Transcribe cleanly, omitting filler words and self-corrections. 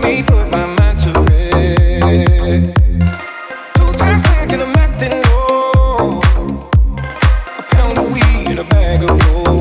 me put my mind to rest. Two times quick and I'm acting low. A pound of weed and a bag of gold.